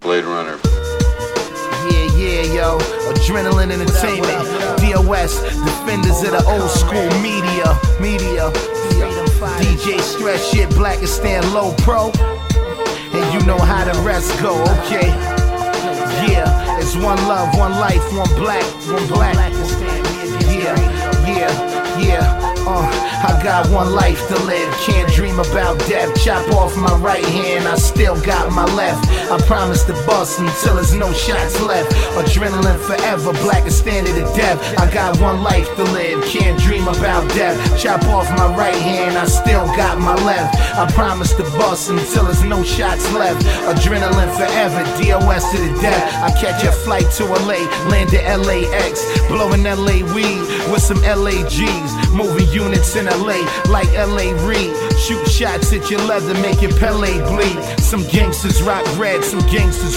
Blade Runner. Yeah, yo. Adrenaline Entertainment. DOS. Defenders of the old school media. DJ Stress shit, Blackistan Low Pro. And you know how the rest go, okay? Yeah, it's one love, one life, one black. Yeah. I got one life to live, can't dream about death. Chop off my right hand, I still got my left. I promise to bust until there's no shots left. Adrenaline forever, Blackistan to the death. I got one life to live, can't dream about death. Chop off my right hand, I still got my left. I promise to bust until there's no shots left. Adrenaline forever, DOS to the death. I catch a flight to LA, land at LAX, blowing LA weed with some LAGs. Moving units in LA like LA Reid. Shoot shots at your leather, make your Pele bleed. Some gangsters rock red, some gangsters